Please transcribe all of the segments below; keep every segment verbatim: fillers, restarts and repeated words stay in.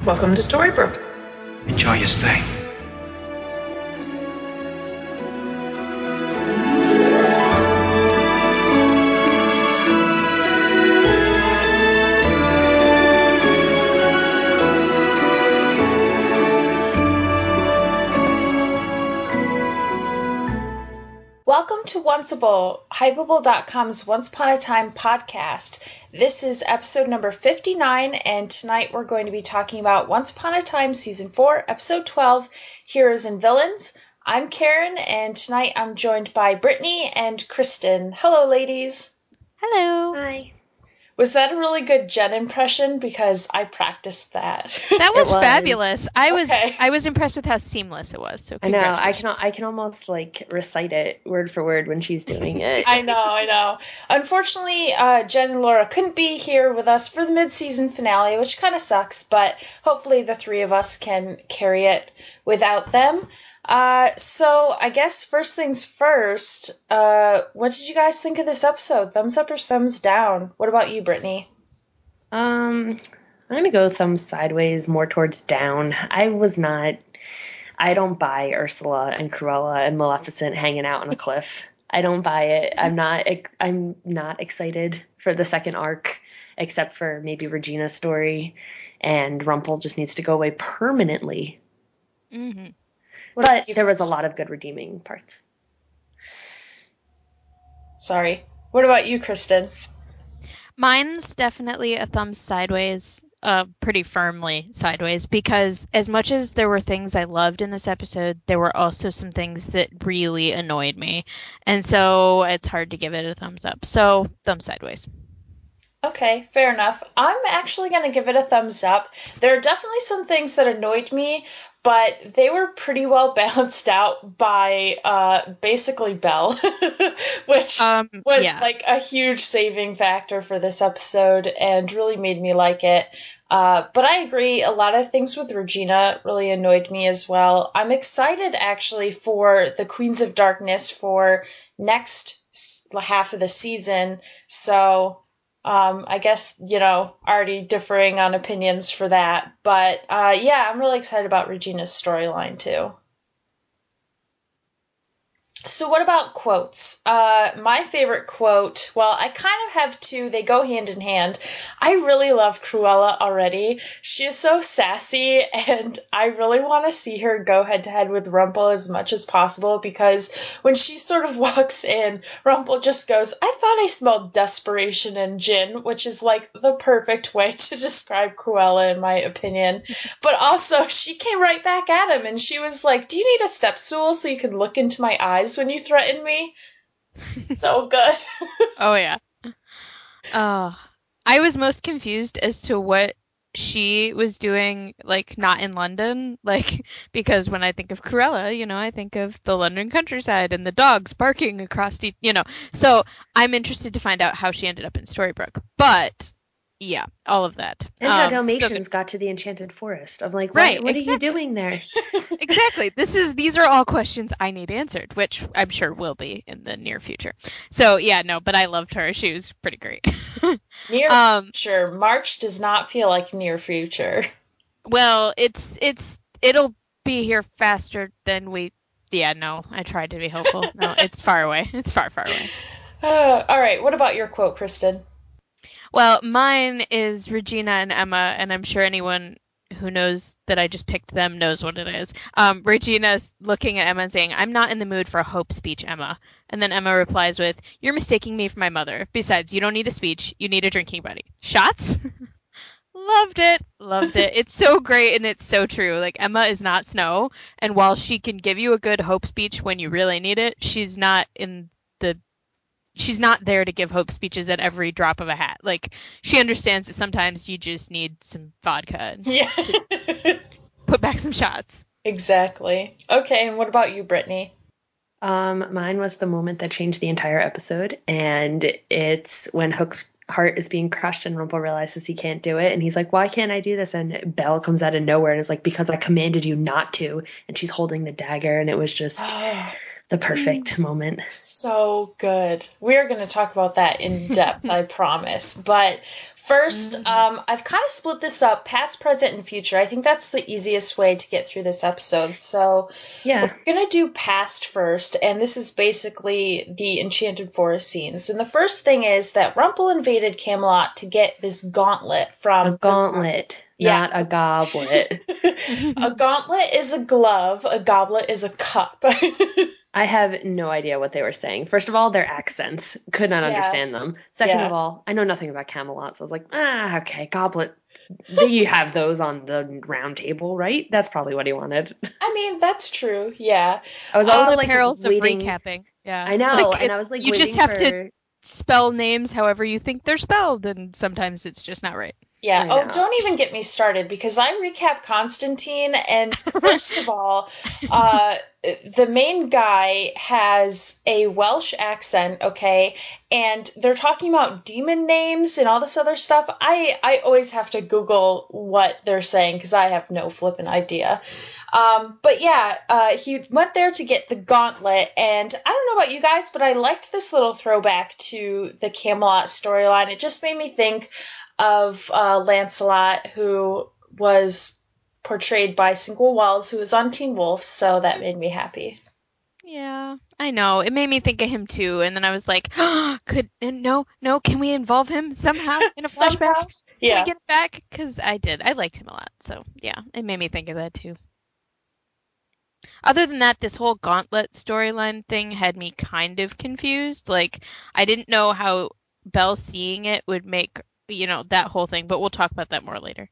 Welcome to Storybrooke. Enjoy your stay. Welcome to Onceable, Hypable dot com's Once Upon a Time podcast. This is episode number fifty-nine, and tonight we're going to be talking about Once Upon a Time Season four, Episode twelve, Heroes and Villains. I'm Karen, and tonight I'm joined by Brittany and Kristen. Hello, ladies. Hello. Hi. Was that a really good Jen impression? Because I practiced that. That was, was. fabulous. I was Okay. I was impressed with how seamless it was. So I know. I congratulations. can I can almost like recite it word for word when she's doing it. I know, I know. Unfortunately, uh, Jen and Laura couldn't be here with us for the mid-season finale, which kind of sucks, but hopefully the three of us can carry it without them. Uh, so I guess first things first, uh, what did you guys think of this episode? Thumbs up or thumbs down? What about you, Brittany? Um, I'm gonna go thumbs sideways, more towards down. I was not. I don't buy Ursula and Cruella and Maleficent hanging out on a cliff. I don't buy it. I'm not. I'm not excited for the second arc, except for maybe Regina's story, and Rumple just needs to go away permanently. Mm-hmm. What But about you, there was a Chris? lot of good redeeming parts. Sorry. What about you, Kristen? Mine's definitely a thumbs sideways, uh, pretty firmly sideways, because as much as there were things I loved in this episode, there were also some things that really annoyed me, and so it's hard to give it a thumbs up. So thumbs sideways. Okay, fair enough. I'm actually going to give it a thumbs up. There are definitely some things that annoyed me, but they were pretty well balanced out by uh, basically Belle, which Um, was yeah. like a huge saving factor for this episode and really made me like it. Uh, but I agree, a lot of things with Regina really annoyed me as well. I'm excited actually for the Queens of Darkness for next s- half of the season, so... Um, I guess, you know, already differing on opinions for that. But, uh, yeah, I'm really excited about Regina's storyline, too. So what about quotes? Uh, my favorite quote, well, I kind of have two. They go hand in hand. I really love Cruella already. She is so sassy, and I really want to see her go head-to-head with Rumple as much as possible, because when she sort of walks in, Rumple just goes, I thought I smelled desperation and gin, which is like the perfect way to describe Cruella, in my opinion. But also, she came right back at him, and she was like, do you need a step stool so you can look into my eyes when you threaten me? So good. Oh yeah. Uh, I was most confused as to what she was doing, like, not in London, like, because when I think of Cruella, you know, I think of the London countryside and the dogs barking across the, you know, so I'm interested to find out how she ended up in Storybrooke. But yeah, all of that. And how Um, still Dalmatians got to the Enchanted Forest. I'm like, Right, what, what exactly. are you doing there? Exactly. This is these are all questions I need answered, which I'm sure will be in the near future. So yeah, no, but I loved her. She was pretty great. Near um, future. March does not feel like near future. well, it's it's it'll be here faster than we. Yeah, no, I tried to be hopeful. No, it's far away. It's far, far away. Uh, all right, what about your quote, Kristen? Well, mine is Regina and Emma, and I'm sure anyone who knows that I just picked them knows what it is. Um, Regina's looking at Emma and saying, I'm not in the mood for a hope speech, Emma. And then Emma replies with, you're mistaking me for my mother. Besides, you don't need a speech. You need a drinking buddy. Shots? Loved it. Loved it. It's so great and it's so true. Like, Emma is not Snow. And while she can give you a good hope speech when you really need it, she's not in the she's not there to give hope speeches at every drop of a hat. Like, she understands that sometimes you just need some vodka and Yeah. to put back some shots. Exactly. Okay, and what about you, Brittany? Um, mine was the moment that changed the entire episode, and it's when Hook's heart is being crushed and Rumple realizes he can't do it, and he's like, why can't I do this? And Belle comes out of nowhere and is like, because I commanded you not to, and she's holding the dagger, and it was just The perfect moment. So good. We're going to talk about that in depth, I promise. But first, um, I've kind of split this up, past, present, and future. I think that's the easiest way to get through this episode. So Yeah. we're going to do past first, and this is basically the Enchanted Forest scenes. And the first thing is that Rumple invaded Camelot to get this gauntlet from... A gauntlet, Yeah. not a goblet. A gauntlet is a glove, a goblet is a cup. I have no idea what they were saying. First of all, their accents. Could not Yeah. understand them. Second Yeah. of all, I know nothing about Camelot, so I was like, ah, okay, goblet. You have those on the round table, right? That's probably what he wanted. I mean, that's true, yeah. I was All also the like perils waiting. of recapping. Yeah. I know, Like, and I it's- was like, you waiting just have for... to spell names however you think they're spelled, and sometimes it's just not right. Yeah. I Oh, know. don't even get me started because I recap Constantine, and first of all, uh, the main guy has a Welsh accent, okay, and they're talking about demon names and all this other stuff. I I always have to Google what they're saying because I have no flippin' idea. Um, but yeah, uh, he went there to get the gauntlet, and I don't know about you guys, but I liked this little throwback to the Camelot storyline. It just made me think of uh, Lancelot, who was portrayed by Single Walls, who was on Teen Wolf, so that made me happy. Yeah, I know. It made me think of him too, and then I was like, oh, could no, no, can we involve him somehow in a Somehow? flashback? Can Yeah. we get it back? Because I did. I liked him a lot. So yeah, it made me think of that too. Other than that, this whole gauntlet storyline thing had me kind of confused. Like, I didn't know how Belle seeing it would make, you know, that whole thing, but we'll talk about that more later.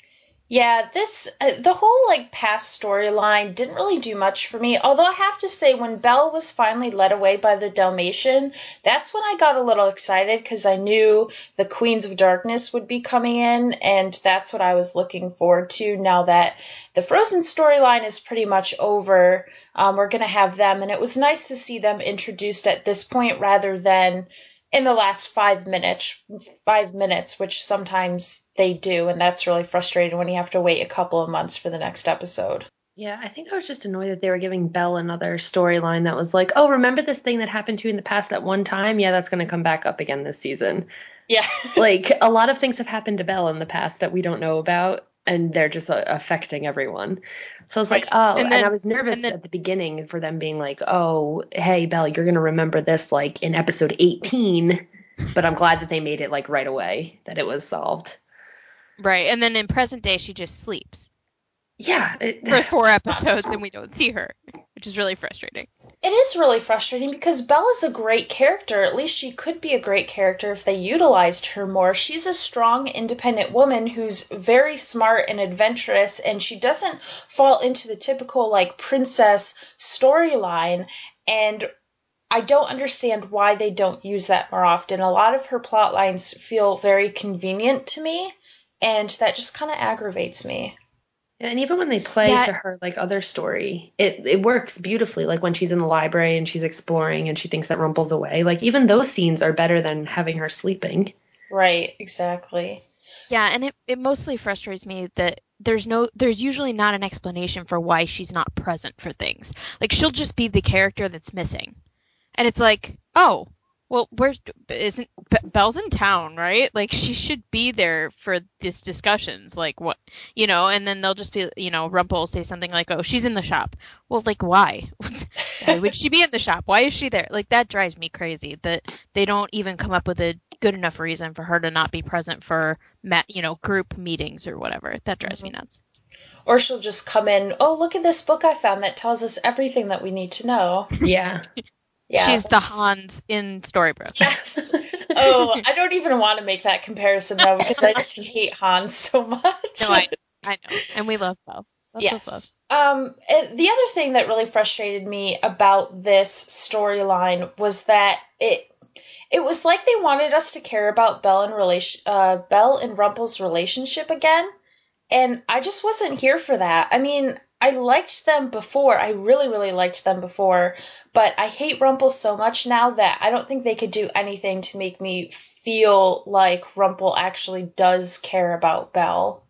Yeah, this uh, the whole like past storyline didn't really do much for me. Although I have to say, when Belle was finally led away by the Dalmatian, that's when I got a little excited because I knew the Queens of Darkness would be coming in, and that's what I was looking forward to. Now that the Frozen storyline is pretty much over, um, we're gonna have them, and it was nice to see them introduced at this point rather than in the last five minutes, five minutes, which sometimes they do, and that's really frustrating when you have to wait a couple of months for the next episode. Yeah, I think I was just annoyed that they were giving Belle another storyline that was like, oh, remember this thing that happened to you in the past at one time? Yeah, that's going to come back up again this season. Yeah. Like, a lot of things have happened to Belle in the past that we don't know about, and they're just uh, affecting everyone. So I was like, oh, and, And then- I was nervous and then- at the beginning for them being like, oh, hey, Belle, you're going to remember this, like, in episode eighteen. But I'm glad that they made it, like, right away, that it was solved. Right, and then in present day, she just sleeps Yeah. It, for four episodes, and we don't see her, which is really frustrating. It is really frustrating because Belle is a great character. At least she could be a great character if they utilized her more. She's a strong, independent woman who's very smart and adventurous, and she doesn't fall into the typical, like, princess storyline. And I don't understand why they don't use that more often. A lot of her plot lines feel very convenient to me, and that just kind of aggravates me. And even when they play Yeah. to her like other story, it it works beautifully. Like when she's in the library and she's exploring and she thinks that Rumple's away. Like even those scenes are better than having her sleeping. Right, exactly. Yeah, and it, it mostly frustrates me that there's no there's usually not an explanation for why she's not present for things. Like, she'll just be the character that's missing. And it's like, oh, well, where's isn't B- Belle's in town, right? Like, she should be there for these discussions. Like, what, you know? And then they'll just be, you know, Rumple will say something like, "Oh, she's in the shop." Well, like, why? Why would she be in the shop? Why is she there? Like, that drives me crazy. That they don't even come up with a good enough reason for her to not be present for, ma- you know, group meetings or whatever. That drives me nuts. Or she'll just come in, oh, look at this book I found that tells us everything that we need to know. Yeah. Yeah, She's the that's- Hans in Storybrooke. Yes. Oh, I don't even want to make that comparison, though, because I just hate Hans so much. No, I, I know. And we love Belle. Love, love, love. Yes. Um, and the other thing that really frustrated me about this storyline was that it it was like they wanted us to care about Belle and relation uh, Belle and Rumple's relationship again, and I just wasn't here for that. I mean, I liked them before. I really, really liked them before, but I hate Rumple so much now that I don't think they could do anything to make me feel like Rumple actually does care about Belle.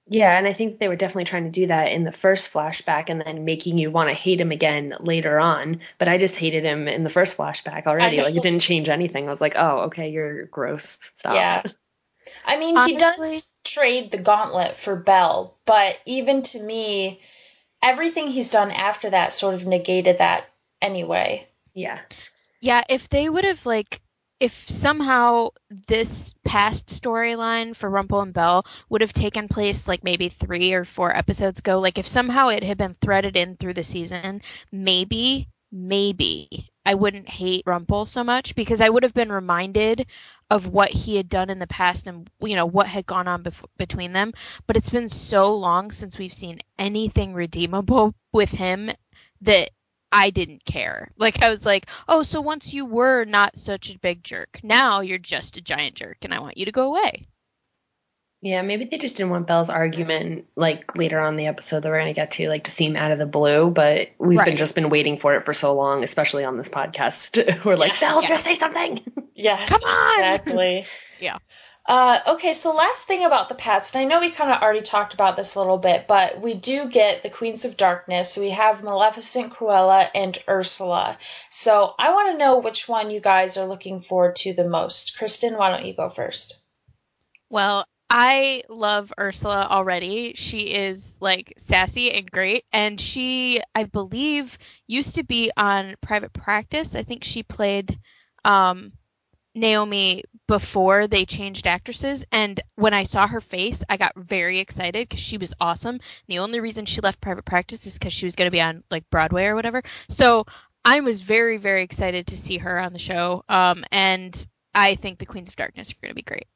Yeah, and I think they were definitely trying to do that in the first flashback and then making you want to hate him again later on. But I just hated him in the first flashback already. Like, it didn't change anything. I was like, oh, okay, you're gross. Stop. Yeah. I mean, Honestly, he does trade the gauntlet for Belle, but even to me, everything he's done after that sort of negated that anyway. Yeah. Yeah, if they would have, like, if somehow this past storyline for Rumple and Belle would have taken place, like, maybe three or four episodes ago, like, if somehow it had been threaded in through the season, maybe, maybe I wouldn't hate Rumple so much, because I would have been reminded of what he had done in the past and, you know, what had gone on bef- between them. But it's been so long since we've seen anything redeemable with him that I didn't care. Like, I was like, oh, so once you were not such a big jerk, now you're just a giant jerk, and I want you to go away. Yeah, maybe they just didn't want Belle's argument, like, later on in the episode that we're going to get to, like, to seem out of the blue, but we've Right. been just been waiting for it for so long, especially on this podcast. We're like, Yes. Belle, Yeah. just say something! Yes, Come on! exactly. Yeah. Uh, okay, so last thing about the pets, and I know we kind of already talked about this a little bit, but we do get the Queens of Darkness. We have Maleficent, Cruella, and Ursula. So I want to know which one you guys are looking forward to the most. Kristen, why don't you go first? Well, I love Ursula already. She is, like, sassy and great, and she, I believe, used to be on Private Practice. I think she played um, Naomi before they changed actresses, and when I saw her face, I got very excited because she was awesome. The only reason she left Private Practice is because she was going to be on, like, Broadway or whatever. So I was very, very excited to see her on the show, um, and I think the Queens of Darkness are going to be great.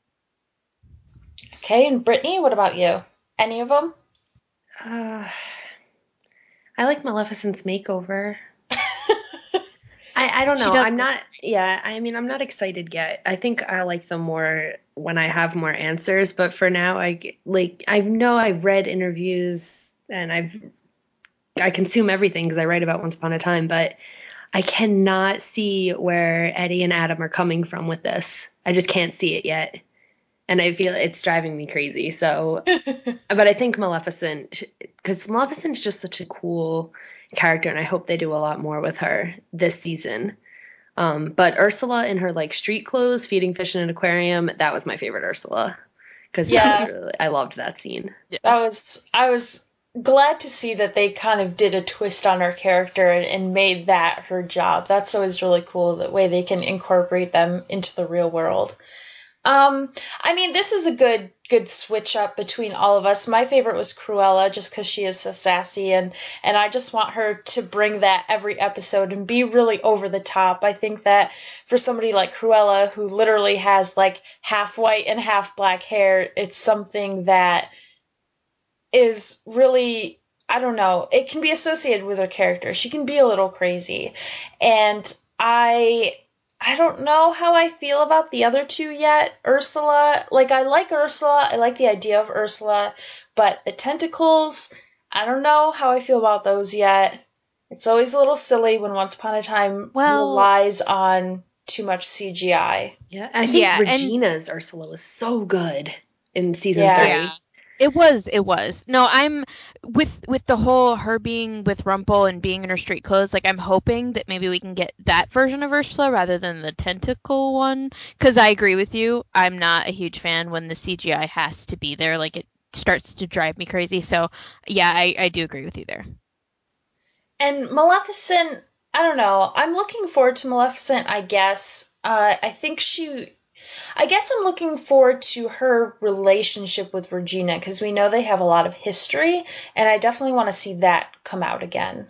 Okay, and Brittany, what about you? Any of them? Uh, I like Maleficent's makeover. I, I don't She know. does I'm look- not, yeah, I mean, I'm not excited yet. I think I like them more when I have more answers, but for now, I, g- like, I know I've read interviews and I've, I consume everything because I write about Once Upon a Time, but I cannot see where Eddie and Adam are coming from with this. I just can't see it yet. And I feel it's driving me crazy. So, but I think Maleficent, because Maleficent's just such a cool character, and I hope they do a lot more with her this season. Um, but Ursula in her, like, street clothes, feeding fish in an aquarium, that was my favorite Ursula. Because Yeah. that was really, I loved that scene. That was, I was glad to see that they kind of did a twist on her character and, and made that her job. That's always really cool, the way they can incorporate them into the real world. Um, I mean, this is a good good switch up between all of us. My favorite was Cruella, just because she is so sassy, and and I just want her to bring that every episode and be really over the top. I think that for somebody like Cruella, who literally has like half white and half black hair, it's something that is really, I don't know, it can be associated with her character. She can be a little crazy, and I I don't know how I feel about the other two yet. Ursula, like, I like Ursula. I like the idea of Ursula. But the tentacles, I don't know how I feel about those yet. It's always a little silly when Once Upon a Time Well- relies on too much C G I. Yeah, I think Yeah, and- Regina's Ursula was so good in season Yeah. three. Yeah. It was, it was. No, I'm with with the whole her being with Rumple and being in her street clothes, like, I'm hoping that maybe we can get that version of Ursula rather than the tentacle one. Because I agree with you, I'm not a huge fan when the C G I has to be there. Like, it starts to drive me crazy. So, yeah, I, I do agree with you there. And Maleficent, I don't know. I'm looking forward to Maleficent, I guess. Uh, I think she... I guess I'm looking forward to her relationship with Regina, because we know they have a lot of history, and I definitely want to see that come out again.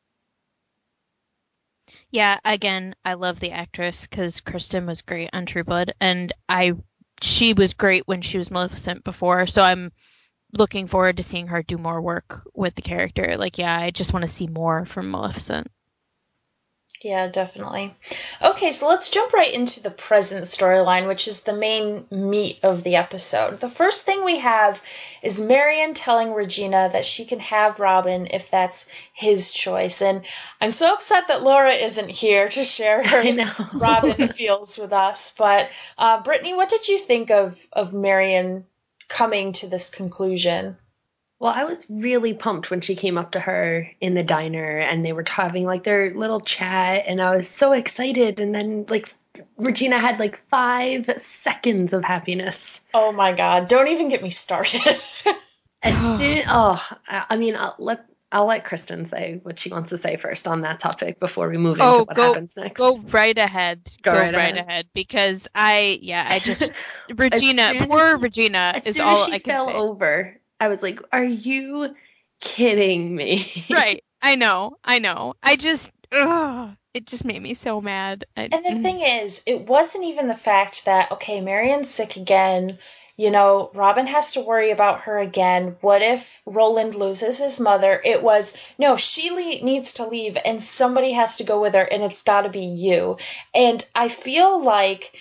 Yeah, again, I love the actress because Kristen was great on True Blood, and I she was great when she was Maleficent before, so I'm looking forward to seeing her do more work with the character. Like, yeah, I just want to see more from Maleficent. Yeah, definitely. Okay, so let's jump right into the present storyline, which is the main meat of the episode. The first thing we have is Marian telling Regina that she can have Robin if that's his choice. And I'm so upset that Laura isn't here to share her I know. Robin feels with us. But uh, Brittany, what did you think of, of Marian coming to this conclusion. Well, I was really pumped when she came up to her in the diner and they were having like their little chat, and I was so excited. And then like Regina had like five seconds of happiness. Oh my God. Don't even get me started. As soon, oh, I I mean, I'll let I'll let Kristen say what she wants to say first on that topic before we move into Oh, what go, happens next. go right ahead. Go Go, right right, ahead. ahead. Because I, yeah, I just, Regina, soon poor as- Regina As is soon all as she I can fell say. over, I was like, "Are you kidding me?" Right. I know. I know. I just, ugh, it just made me so mad. I, And the thing is, it wasn't even the fact that, okay, Marion's sick again. You know, Robin has to worry about her again. What if Roland loses his mother? It was, no, she le- needs to leave and somebody has to go with her, and it's got to be you. And I feel like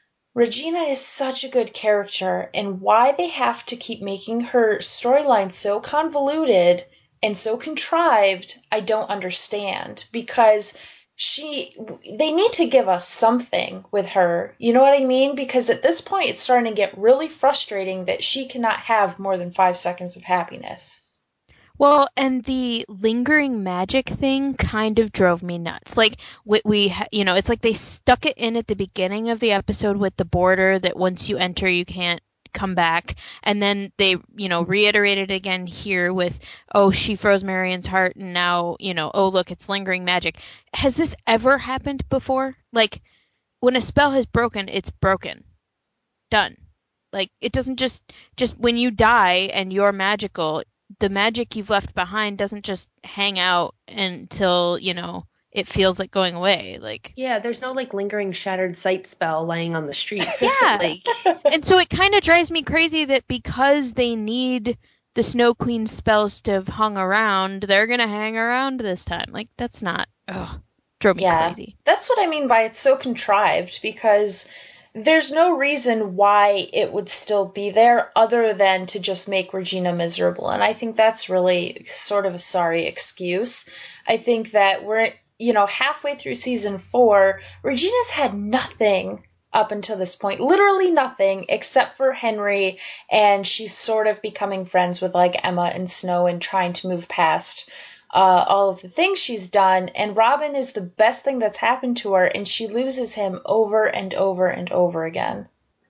Regina is such a good character, and why they have to keep making her storyline so convoluted and so contrived, I don't understand. Because she they need to give us something with her, you know what I mean? Because at this point it's starting to get really frustrating that she cannot have more than five seconds of happiness. Well, and the lingering magic thing kind of drove me nuts. Like, we, we, ha- you know, it's like they stuck it in at the beginning of the episode with the border that once you enter, you can't come back. And then they, you know, reiterated again here with, oh, she froze Marion's heart, and now, you know, oh, look, it's lingering magic. Has this ever happened before? Like, when a spell has broken, it's broken. Done. Like, it doesn't just, just when you die and you're magical, the magic you've left behind doesn't just hang out until, you know, it feels like going away. Like, Yeah, there's no like lingering shattered sight spell laying on the street. yeah. Like, And so it kind of drives me crazy that because they need the Snow Queen spells to have hung around, they're going to hang around this time. Like, that's not, ugh, drove me Yeah, crazy. that's what I mean by it's so contrived, because there's no reason why it would still be there other than to just make Regina miserable. And I think that's really sort of a sorry excuse. I think that we're, you know, halfway through season four, Regina's had nothing up until this point, literally nothing except for Henry, and she's sort of becoming friends with like Emma and Snow and trying to move past Uh, all of the things she's done, and Robin is the best thing that's happened to her, and she loses him over and over and over again.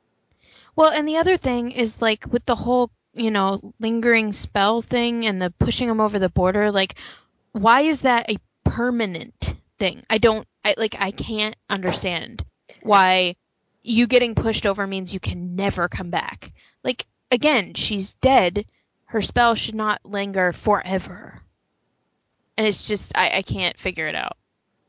Well, and the other thing is, like, with the whole, you know, lingering spell thing and the pushing them over the border, like, why is that a permanent thing? I don't, I like, I can't understand why you getting pushed over means you can never come back. Like, again, she's dead. Her spell should not linger forever. And it's just, I, I can't figure it out.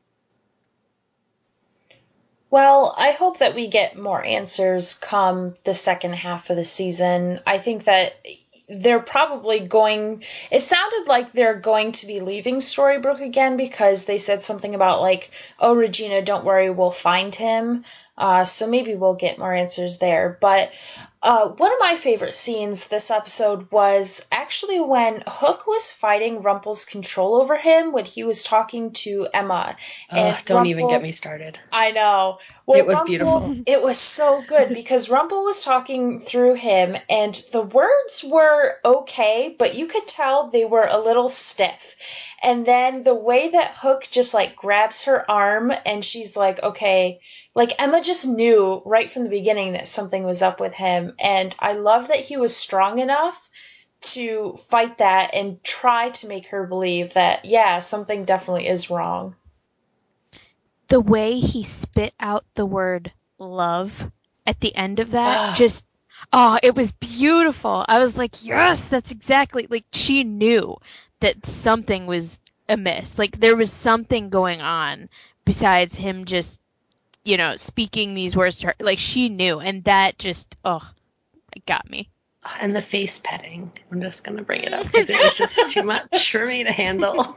Well, I hope that we get more answers come the second half of the season. I think that they're probably going, it sounded like they're going to be leaving Storybrooke again, because they said something about like, oh, Regina, don't worry, we'll find him. Uh, so maybe we'll get more answers there. But uh, one of my favorite scenes this episode was actually when Hook was fighting Rumple's control over him when he was talking to Emma. And and don't even Rumple- get me started. I know. Well, It was Rumple- beautiful. It was so good because Rumple was talking through him, and the words were okay, but you could tell they were a little stiff. And then the way that Hook just like grabs her arm and she's like, okay, like Emma just knew right from the beginning that something was up with him. And I love that he was strong enough to fight that and try to make her believe that, yeah, something definitely is wrong. The way he spit out the word love at the end of that, Ah. just, oh, it was beautiful. I was like, yes, that's exactly, like, she knew that something was amiss. Like, there was something going on besides him just, you know, speaking these words to her. Like, she knew, and that just, oh, it got me. And the face petting. I'm just going to bring it up because it was just too much for me to handle.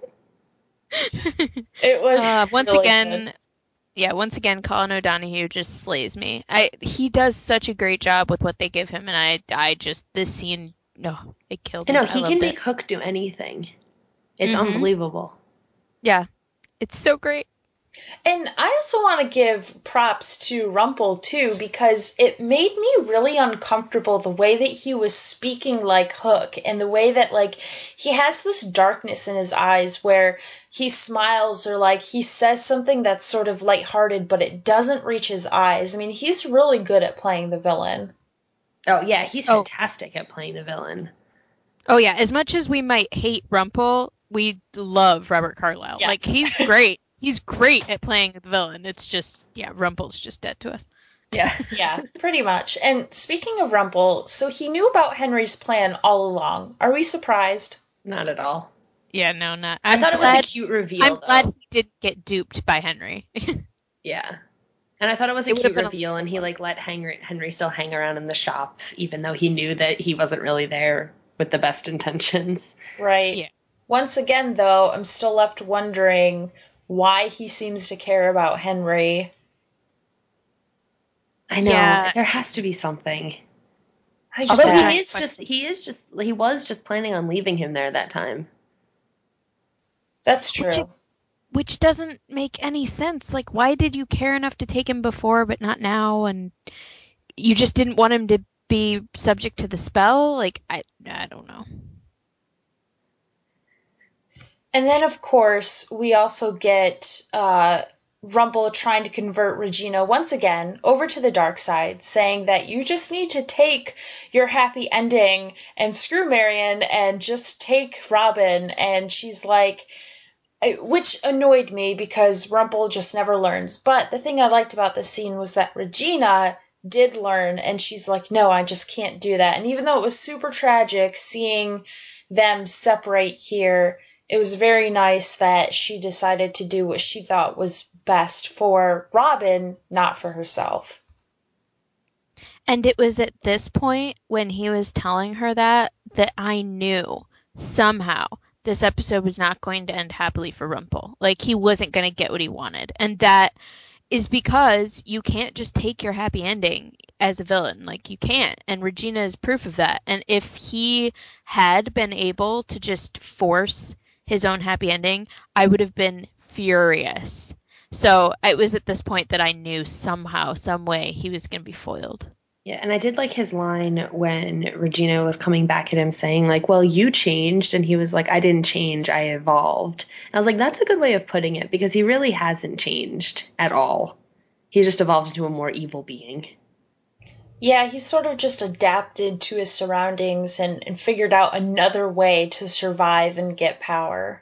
It was Uh, once really again, good. yeah, once again, Colin O'Donoghue just slays me. I he does such a great job with what they give him, and I I just this scene, no, it killed You me. know, I he loved can it. make Hook do anything. It's Mhm. unbelievable. Yeah, it's so great. And I also want to give props to Rumple, too, because it made me really uncomfortable the way that he was speaking like Hook and the way that, like, he has this darkness in his eyes where he smiles or, like, he says something that's sort of lighthearted, but it doesn't reach his eyes. I mean, he's really good at playing the villain. Oh, yeah, he's Oh. fantastic at playing the villain. Oh yeah, as much as we might hate Rumple, we love Robert Carlyle. Yes. Like, he's great. He's great at playing the villain. It's just, yeah, Rumple's just dead to us. Yeah. Yeah, pretty much. And speaking of Rumple, so he knew about Henry's plan all along. Are we surprised? Not at all. Yeah, no, not. i I'm thought glad, it was a cute reveal, I'm though. glad he didn't get duped by Henry. Yeah. And I thought it was a It would've cute been a- reveal, and he, like, let Henry, Henry still hang around in the shop, even though he knew that he wasn't really there with the best intentions. Right. Yeah. Once again, though, I'm still left wondering why he seems to care about Henry. I know. Yeah. There has to be something. I Although guess. he is just, he is just, he was just planning on leaving him there that time. That's true. Which- Which doesn't make any sense. Like, why did you care enough to take him before, but not now? And you just didn't want him to be subject to the spell? Like, I, I don't know. And then, of course, we also get uh, Rumple trying to convert Regina once again over to the dark side, saying that you just need to take your happy ending and screw Marion and just take Robin. And she's like, which annoyed me because Rumple just never learns. But the thing I liked about this scene was that Regina did learn, and she's like, no, I just can't do that. And even though it was super tragic seeing them separate here, it was very nice that she decided to do what she thought was best for Robin, not for herself. And it was at this point when he was telling her that, that I knew somehow this episode was not going to end happily for Rumple. Like, he wasn't going to get what he wanted. And that is because you can't just take your happy ending as a villain. Like, you can't. And Regina is proof of that. And if he had been able to just force his own happy ending, I would have been furious. So it was at this point that I knew somehow, some way, he was going to be foiled. Yeah, and I did like his line when Regina was coming back at him saying, like, well, you changed. And he was like, I didn't change, I evolved. And I was like, that's a good way of putting it, because he really hasn't changed at all. He just evolved into a more evil being. Yeah, he sort of just adapted to his surroundings and, and figured out another way to survive and get power.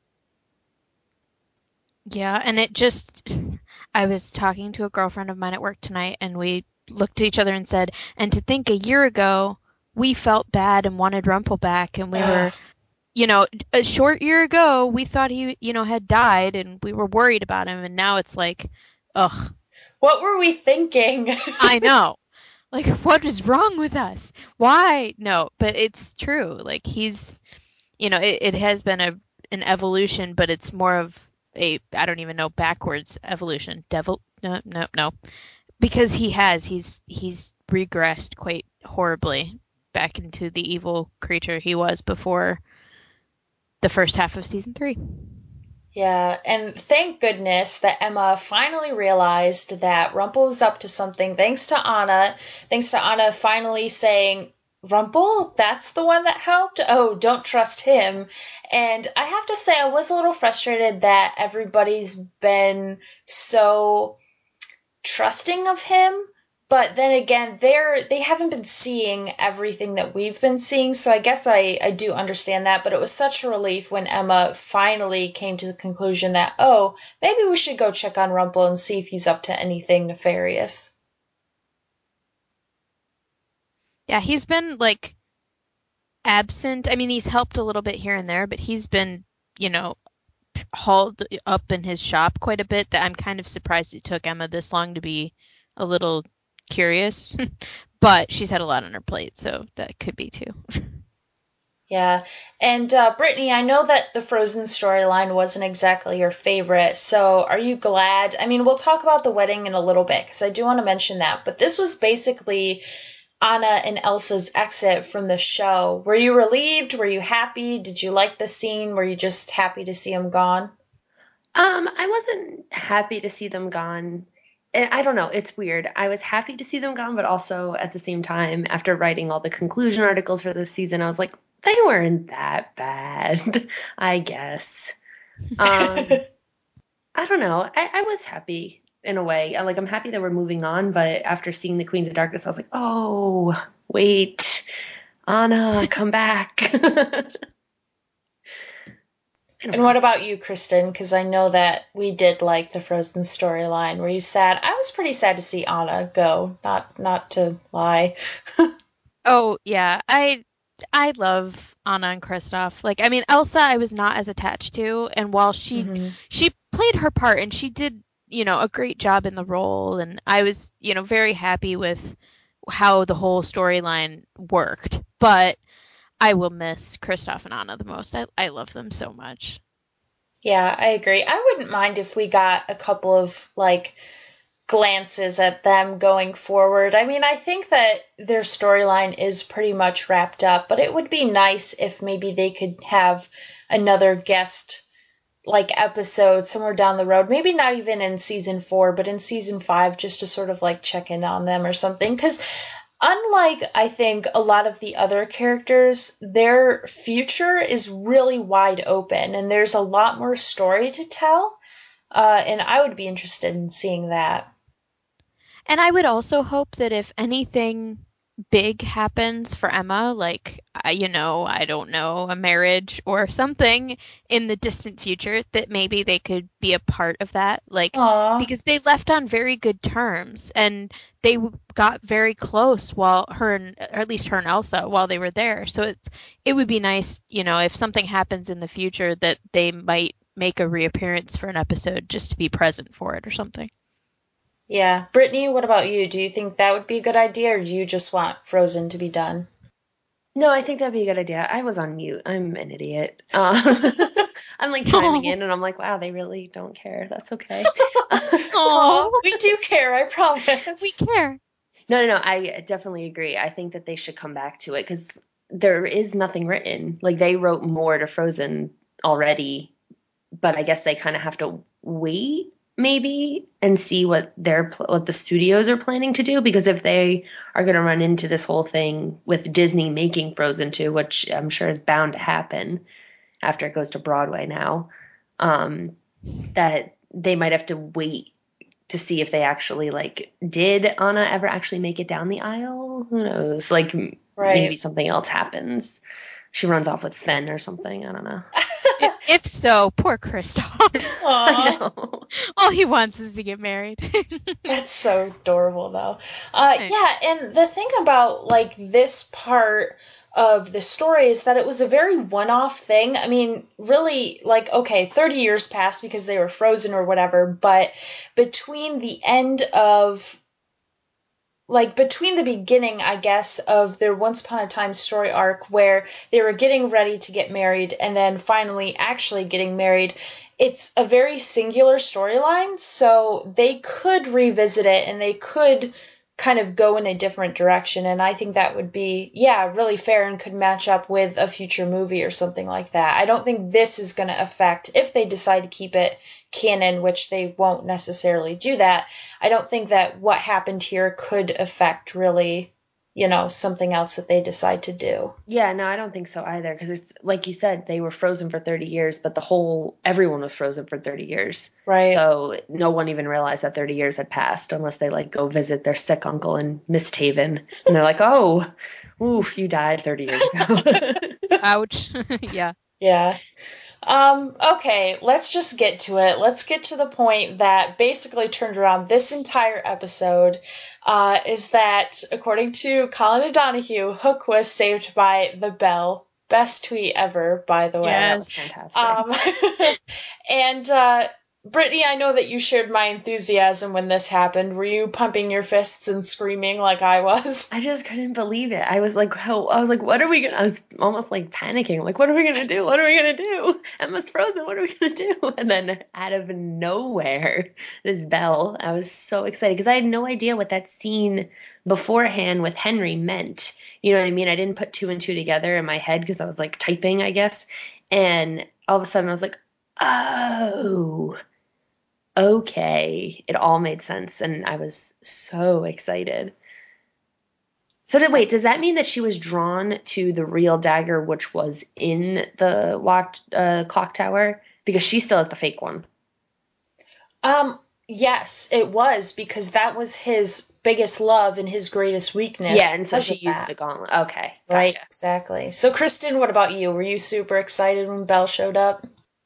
Yeah, and it just, I was talking to a girlfriend of mine at work tonight, and we looked at each other and said, and to think a year ago, we felt bad and wanted Rumple back, and we were, you know, a short year ago, we thought he, you know, had died, and we were worried about him, and now it's like, ugh. What were we thinking? I know. Like, what is wrong with us? Why? No, but it's true. Like, he's, you know, it, it has been a an evolution, but it's more of a, I don't even know, backwards evolution. Devil? No, no, no. Because he has, he's he's regressed quite horribly back into the evil creature he was before the first half of season three. Yeah, and thank goodness that Emma finally realized that Rumple was up to something, thanks to Anna. Thanks to Anna finally saying, Rumple, that's the one that helped? Oh, don't trust him. And I have to say, I was a little frustrated that everybody's been so trusting of him. But then again, they're, they haven't been seeing everything that we've been seeing, so I guess I, I do understand that. But it was such a relief when Emma finally came to the conclusion that, oh, maybe we should go check on Rumple and see if he's up to anything nefarious. Yeah, he's been, like, absent. I mean, he's helped a little bit here and there, but he's been, you know, hauled up in his shop quite a bit, that I'm kind of surprised it took Emma this long to be a little curious. But she's had a lot on her plate, so that could be too. Yeah, and uh, Brittany, I know that the Frozen storyline wasn't exactly your favorite, so are you glad? I mean, we'll talk about the wedding in a little bit, because I do want to mention that, but this was basically Anna and Elsa's exit from the show. Were you relieved? Were you happy? Did you like the scene? Were you just happy to see them gone? Um, I wasn't happy to see them gone. And I don't know, it's weird. I was happy to see them gone, but also at the same time, after writing all the conclusion articles for this season, I was like, they weren't that bad, I guess. Um, I don't know. I, I was happy in a way. I- Like, I'm happy that we're moving on, but after seeing the Queens of Darkness, I was like, oh, wait, Anna, come back. I don't And what know. about you, Kristen? Because I know that we did like the Frozen storyline. Were you sad? I was pretty sad to see Anna go. Not not to lie. Oh yeah, I I love Anna and Kristoff. Like, I mean, Elsa, I was not as attached to, and while she hmm she played her part and she did, you know, a great job in the role, and I was, you know, very happy with how the whole storyline worked. But I will miss Kristoff and Anna the most. I I love them so much. Yeah, I agree. I wouldn't mind if we got a couple of like glances at them going forward. I mean, I think that their storyline is pretty much wrapped up, but it would be nice if maybe they could have another guest like episode somewhere down the road. Maybe not even in season four, but in season five, just to sort of like check in on them or something. Because unlike, I think, a lot of the other characters, their future is really wide open and there's a lot more story to tell. Uh, and I would be interested in seeing that. And I would also hope that if anything big happens for Emma, like, I- you know, I don't know, a marriage or something in the distant future, that maybe they could be a part of that. Like, Aw. because they left on very good terms and they w- got very close while her and, or at least her and Elsa, while they were there. So it's, it would be nice, you know, if something happens in the future that they might make a reappearance for an episode just to be present for it or something. Yeah. Brittany, what about you? Do you think that would be a good idea, or do you just want Frozen to be done? No, I think that'd be a good idea. I was on mute. I'm an idiot. Uh, I'm like chiming in, and I'm like, wow, they really don't care. That's okay. Aw, Oh, we do care, I promise. we care. No, no, no. I definitely agree. I think that they should come back to it because there is nothing written. Like they wrote more to Frozen already, but I guess they kind of have to wait maybe and see what their pl- what the studios are planning to do, because if they are going to run into this whole thing with Disney making Frozen two, which I'm sure is bound to happen after it goes to Broadway now, um, that they might have to wait to see if they actually like did Anna ever actually make it down the aisle? Who knows? Like m- maybe Right. something else happens. She runs off with Sven or something. I don't know. If, if so, poor Kristoff. I Aw, know. All he wants is to get married. that's so adorable, though. Uh, Hey. yeah, and the thing about like this part of the story is that it was a very one-off thing. I mean, really, like, okay, thirty years passed because they were frozen or whatever, but between the end of like between the beginning, I guess, of their Once Upon a Time story arc where they were getting ready to get married and then finally actually getting married, it's a very singular storyline. So they could revisit it and they could kind of go in a different direction. And I think that would be, yeah, really fair and could match up with a future movie or something like that. I don't think this is going to affect, if they decide to keep it canon, which they won't necessarily do that. I don't think that what happened here could affect really, you know, something else that they decide to do. Yeah, no, I don't think so either. Because it's like you said, they were frozen for thirty years, but the whole everyone was frozen for thirty years. Right. So no one even realized that thirty years had passed unless they like go visit their sick uncle in Misthaven, and they're like, "Oh, oof, you died thirty years ago." Ouch. Yeah. Yeah. Um, okay, let's just get to it. Let's get to the point that basically turned around this entire episode. Uh, is that, according to Colin O'Donoghue, Hook was saved by the bell. Best tweet ever, by the way. That Yes. was fantastic. Um, and uh, Brittany, I know that you shared my enthusiasm when this happened. Were you pumping your fists and screaming like I was? I just couldn't believe it. I was like, how, I was like, what are we gonna? I was almost like panicking. Like, what are we gonna do? What are we gonna do? Emma's frozen. What are we gonna do? And then out of nowhere, this bell. I was so excited because I had no idea what that scene beforehand with Henry meant. You know what I mean? I didn't put two and two together in my head because I was like typing, I guess. And all of a sudden, I was like, oh, okay. It all made sense, and I was so excited. So did, wait, does that mean that she was drawn to the real dagger, which was in the watch uh, clock tower? Because she still has the fake one. Um, yes, it was, because that was his biggest love and his greatest weakness. Yeah, and so because she of used that. the gauntlet. Okay, gotcha. Right, exactly. So, Kristen, what about you? Were you super excited when Belle showed up?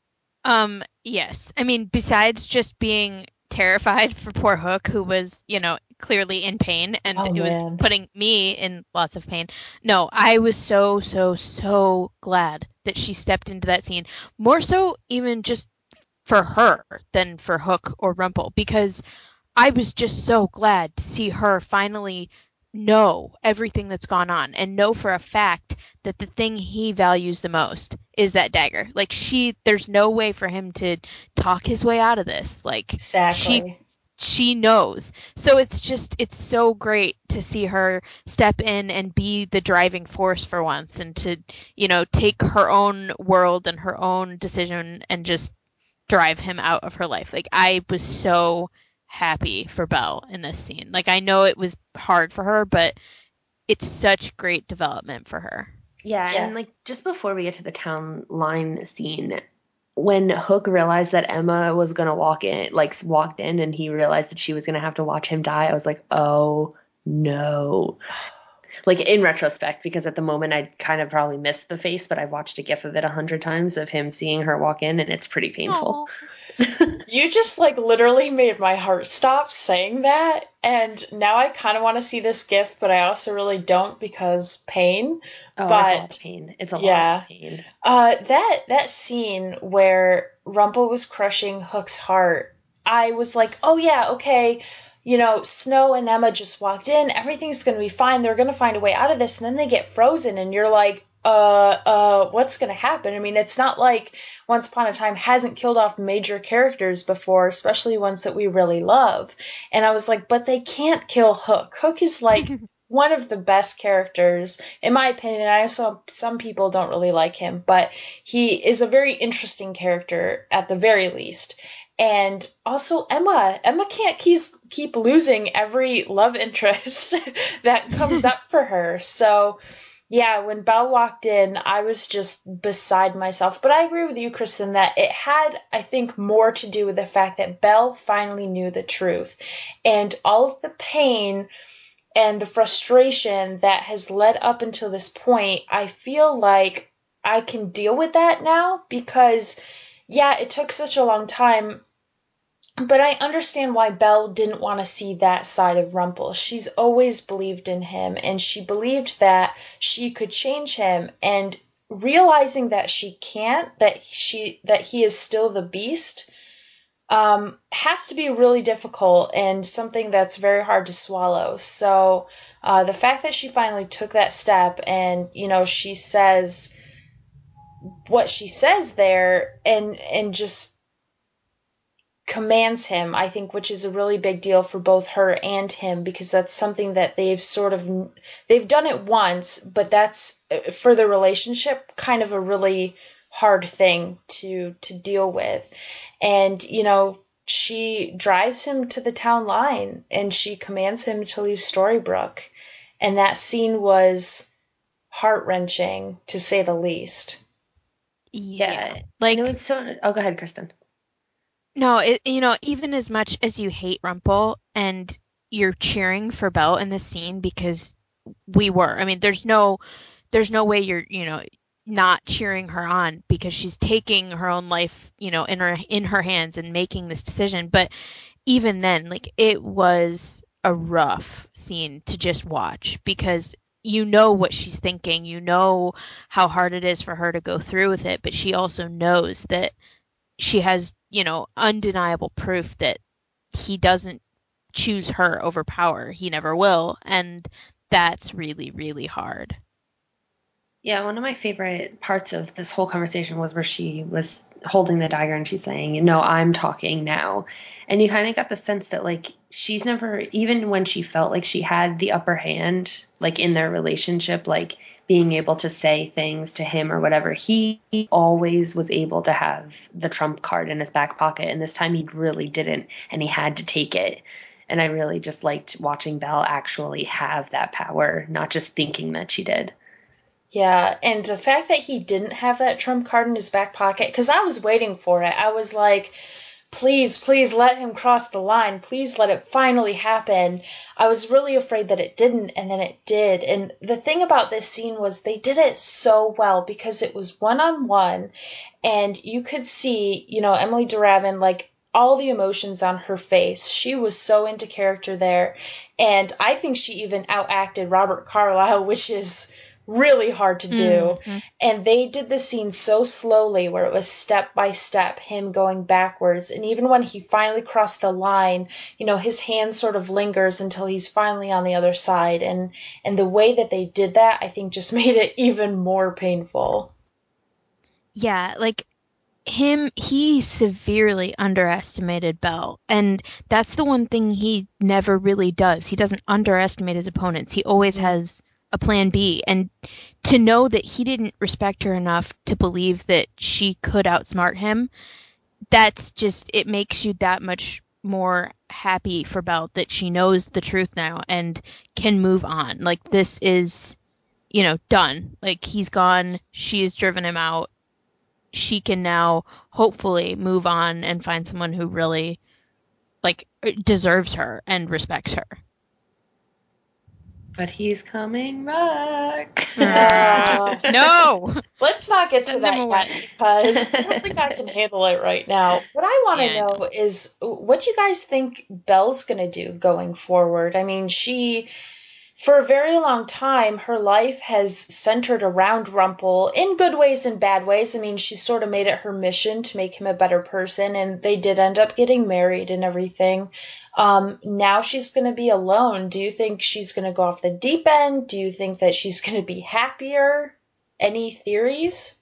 Um, yes. I mean, besides just being terrified for poor Hook, who was, you know, clearly in pain, and Oh, it was man. putting me in lots of pain. No, I was so, so, so glad that she stepped into that scene. More so even just for her than for Hook or Rumple, because I was just so glad to see her finally know everything that's gone on and know for a fact that the thing he values the most is that dagger. Like, she, there's no way for him to talk his way out of this. Like, Exactly. she she knows. So it's just, it's so great to see her step in and be the driving force for once, and to, you know, take her own world and her own decision and just drive him out of her life. Like, I was so happy for Belle in this scene. Like, I know it was hard for her, but it's such great development for her. Yeah, Yeah. and like just before we get to the town line scene, when Hook realized that Emma was gonna walk in, like walked in, and he realized that she was gonna have to watch him die, I was like, oh no. Like, in retrospect, because at the moment I'd kind of probably missed the face, but I've watched a gif of it a hundred times of him seeing her walk in, and it's pretty painful. You just, like, literally made my heart stop saying that, and now I kind of want to see this GIF, but I also really don't, because pain. Oh, but, it's a lot of pain. It's a yeah. lot of pain. Uh, that, that scene where Rumple was crushing Hook's heart, I was like, oh yeah, okay, you know, Snow and Emma just walked in, everything's going to be fine, they're going to find a way out of this, and then they get frozen, and you're like, uh, uh, what's going to happen? I mean, it's not like Once Upon a Time hasn't killed off major characters before, especially ones that we really love. And I was like, but they can't kill Hook. Hook is like one of the best characters, in my opinion. And I saw some people don't really like him, but he is a very interesting character at the very least. And also Emma. Emma can't keep, keep losing every love interest that comes up for her. So, yeah, when Belle walked in, I was just beside myself. But I agree with you, Kristen, that it had, I think, more to do with the fact that Belle finally knew the truth. And all of the pain and the frustration that has led up until this point, I feel like I can deal with that now, because, yeah, it took such a long time. But I understand why Belle didn't want to see that side of Rumple. She's always believed in him, and she believed that she could change him. And realizing that she can't, that she that he is still the Beast, um, has to be really difficult and something that's very hard to swallow. So uh, the fact that she finally took that step, and, you know, she says what she says there, and and just commands him, I think, which is a really big deal for both her and him, because that's something that they've sort of, they've done it once, but that's, for the relationship, kind of a really hard thing to to deal with. And, you know, she drives him to the town line, and she commands him to leave Storybrooke. And that scene was heart-wrenching, to say the least. Yeah. Like, it was so, oh, go ahead, Kristen. No, it, you know, even as much as you hate Rumple and you're cheering for Belle in this scene, because we were. I mean, there's no there's no way you're, you know, not cheering her on, because she's taking her own life, you know, in her in her hands and making this decision. But even then, like, it was a rough scene to just watch, because you know what she's thinking, you know how hard it is for her to go through with it, but she also knows that she has, you know, undeniable proof that he doesn't choose her over power. He never will. And that's really, really hard. Yeah, one of my favorite parts of this whole conversation was where she was holding the dagger and she's saying, no, I'm talking now. And you kind of got the sense that, like, she's never, even when she felt like she had the upper hand, like in their relationship, like being able to say things to him or whatever, he always was able to have the trump card in his back pocket. And this time he really didn't, and he had to take it. And I really just liked watching Belle actually have that power, not just thinking that she did. Yeah, and the fact that he didn't have that trump card in his back pocket, because I was waiting for it. I was like, please, please let him cross the line. Please let it finally happen. I was really afraid that it didn't, and then it did. And the thing about this scene was they did it so well because it was one-on-one, and you could see, you know, Emily Duravin, like, all the emotions on her face. She was so into character there. And I think she even outacted Robert Carlyle, which is really hard to do. Mm-hmm. And they did the scene so slowly where it was step by step, him going backwards. And even when he finally crossed the line, you know, his hand sort of lingers until he's finally on the other side. And, and the way that they did that, I think just made it even more painful. Yeah, like, him, he severely underestimated Belle, and that's the one thing he never really does. He doesn't underestimate his opponents. He always has a plan B, and to know that he didn't respect her enough to believe that she could outsmart him, that's just, it makes you that much more happy for Belle that she knows the truth now and can move on. Like, this is, you know, done. Like, he's gone, she's driven him out. She can now hopefully move on and find someone who really, like, deserves her and respects her. But he's coming back. Uh, no! Let's not get to that yet, because I don't think I can handle it right now. What I want to yeah, know is what you guys think Belle's going to do going forward. I mean, she... For a very long time, her life has centered around Rumple in good ways and bad ways. I mean, she sort of made it her mission to make him a better person, and they did end up getting married and everything. Um, now she's going to be alone. Do you think she's going to go off the deep end? Do you think that she's going to be happier? Any theories?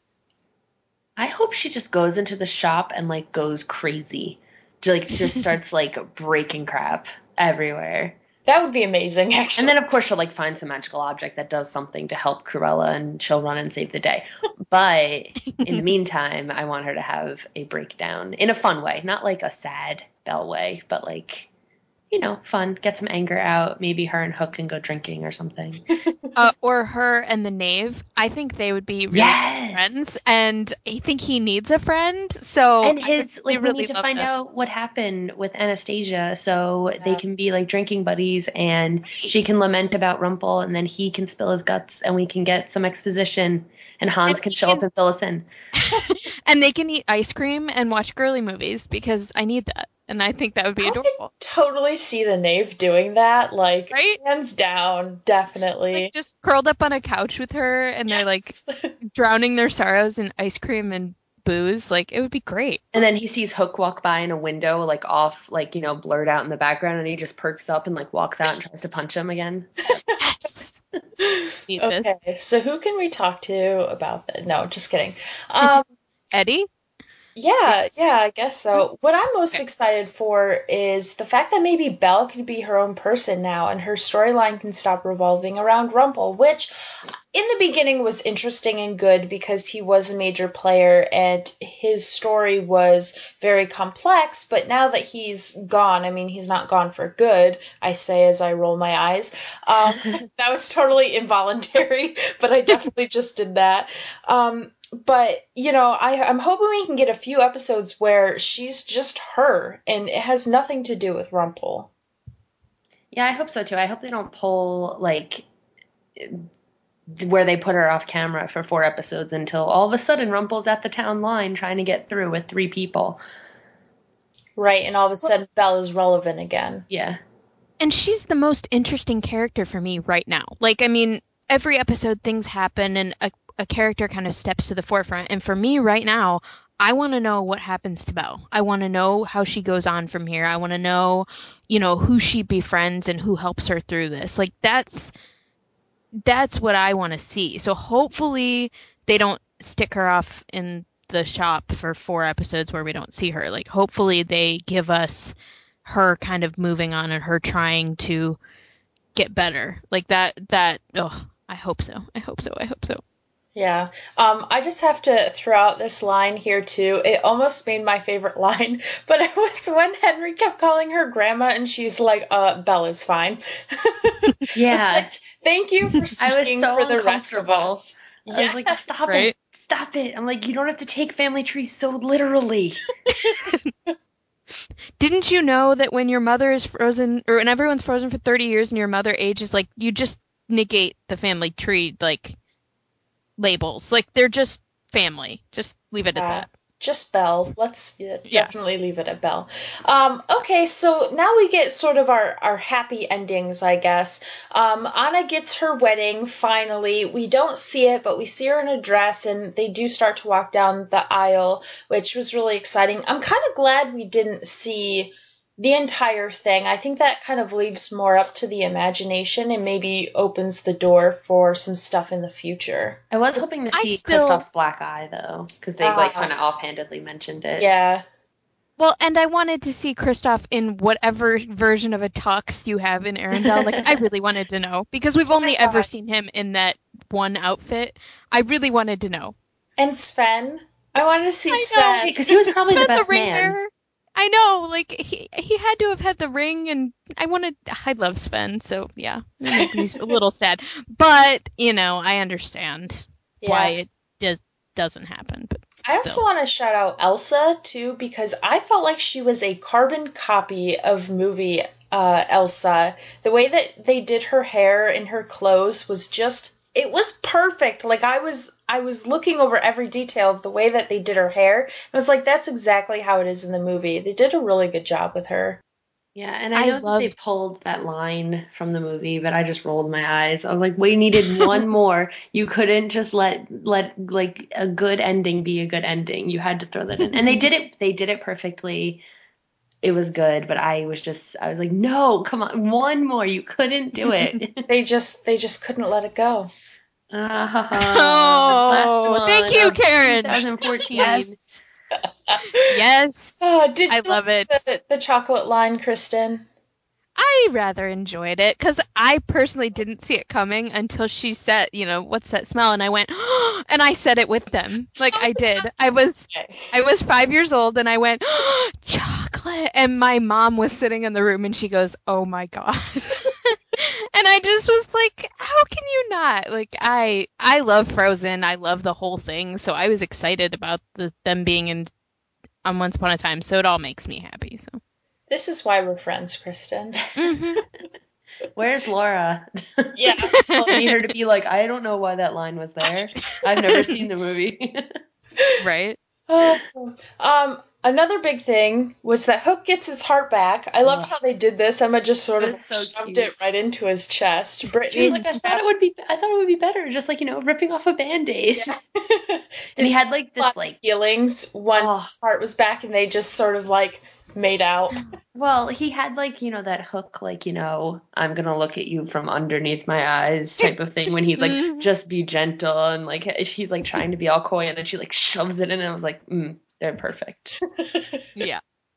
I hope she just goes into the shop and, like, goes crazy. Like, just starts, like, breaking crap everywhere. That would be amazing, actually. And then, of course, she'll, like, find some magical object that does something to help Cruella, and she'll run and save the day. But in the meantime, I want her to have a breakdown in a fun way. Not, like, a sad Belle way, but, like, you know, fun. Get some anger out. Maybe her and Hook can go drinking or something. Uh, or her and the Knave. I think they would be really yes! good friends. And I think he needs a friend. So and his really, like we need to find them. out what happened with Anastasia, so yeah. they can be like drinking buddies, and she can lament about Rumple, and then he can spill his guts, and we can get some exposition, and Hans and can show can... up and fill us in. And they can eat ice cream and watch girly movies, because I need that. And I think that would be I adorable. Could totally see the Knave doing that, like, right? Hands down, definitely. Like, just curled up on a couch with her, and yes. they're, like, drowning their sorrows in ice cream and booze. Like, it would be great. And then he sees Hook walk by in a window, like, off, like, you know, blurred out in the background, and he just perks up and, like, walks out and tries to punch him again. Yes! Okay, this. So who can we talk to about that? No, just kidding. Um, Eddie? Yeah, yeah, I guess so. What I'm most okay. excited for is the fact that maybe Belle can be her own person now, and her storyline can stop revolving around Rumple, which in the beginning was interesting and good because he was a major player and his story was very complex, but now that he's gone, I mean, he's not gone for good, I say as I roll my eyes. Um, that was totally involuntary, but I definitely just did that. Um, But, you know, I, I'm hoping we can get a few episodes where she's just her and it has nothing to do with Rumple. Yeah, I hope so, too. I hope they don't pull, like, where they put her off camera for four episodes until all of a sudden Rumple's at the town line trying to get through with three people. Right, and all of a sudden Belle is relevant again. Yeah. And she's the most interesting character for me right now. Like, I mean, every episode things happen and a a character kind of steps to the forefront. And for me right now, I want to know what happens to Belle. I want to know how she goes on from here. I want to know, you know, who she befriends and who helps her through this. Like, that's, that's what I want to see. So hopefully they don't stick her off in the shop for four episodes where we don't see her. Like, hopefully they give us her kind of moving on and her trying to get better. Like that, that, oh, I hope so. I hope so. I hope so. Yeah. Um, I just have to throw out this line here, too. It almost made my favorite line, but it was when Henry kept calling her grandma, and she's like, uh, Bella's fine. Yeah. Like, thank you for I was speaking so for the rest of uncomfortable. us. I was like, stop right? it. Stop it. I'm like, you don't have to take family trees so literally. Didn't you know that when your mother is frozen, or when everyone's frozen for thirty years and your mother ages, like, you just negate the family tree, like, labels. Like, they're just family. Just leave it at Uh, that. Just Belle. Let's yeah, Yeah. definitely leave it at Belle. Um, okay, so now we get sort of our, our happy endings, I guess. Um, Anna gets her wedding, finally. We don't see it, but we see her in a dress, and they do start to walk down the aisle, which was really exciting. I'm kind of glad we didn't see the entire thing. I think that kind of leaves more up to the imagination and maybe opens the door for some stuff in the future. I was hoping to I see still- Kristoff's black eye, though, because they, Uh, like, kind of offhandedly mentioned it. Yeah. Well, and I wanted to see Kristoff in whatever version of a tux you have in Arendelle. Like, I really wanted to know, because we've only God. ever seen him in that one outfit. I really wanted to know. And Sven. I wanted to see I know, Sven. Because he was probably the Sven best ring man. bearer. I know, like, he he had to have had the ring, and I wanted, I love Sven, so yeah, it makes me a little sad. But, you know, I understand why Yeah. it just doesn't happen. But I also still. want to shout out Elsa, too, because I felt like she was a carbon copy of movie uh, Elsa. The way that they did her hair and her clothes was just, it was perfect. Like, I was I was looking over every detail of the way that they did her hair. I was like, that's exactly how it is in the movie. They did a really good job with her. Yeah, and I I know that they loved- pulled that line from the movie, but I just rolled my eyes. I was like, we needed one more. You couldn't just let let like a good ending be a good ending. You had to throw that in. And they did it they did it perfectly. It was good, but I was just I was like, no, come on, one more. You couldn't do it. They just they just couldn't let it go. Uh, ha, ha. Oh, Last one thank you, of Karen. twenty fourteen. Yes. Yes. Oh, did you I love like it. The, the chocolate line, Kristen? I rather enjoyed it because I personally didn't see it coming until she said, you know, what's that smell? And I went, oh, and I said it with them. Like I did. I was Okay. I was five years old and I went, oh, chocolate. And my mom was sitting in the room and she goes, oh my God. And I just was like, how can you not? Like I I love Frozen. I love the whole thing. So I was excited about the, them being in on Once Upon a Time. So it all makes me happy. So. This is why we're friends, Kristen. Mm-hmm. Where's Laura? Yeah. I need her to be like, I don't know why that line was there. I've never seen the movie. Right. Oh, um, another big thing was that Hook gets his heart back. I loved Ugh. how they did this. Emma just sort of It's so shoved cute. it right into his chest. She was Brittany, like, I thought it would be, I thought it would be better, just like, you know, ripping off a band-aid. And he Just had like a lot this of like, feelings once Oh. his heart was back, and they just sort of like made out. well, he had like, you know, that Hook, like, you know, I'm gonna look at you from underneath my eyes type of thing when he's like, Mhm. just be gentle, and like he's like trying to be all coy, and then she like shoves it in, and I was like, mm, they're perfect. Yeah.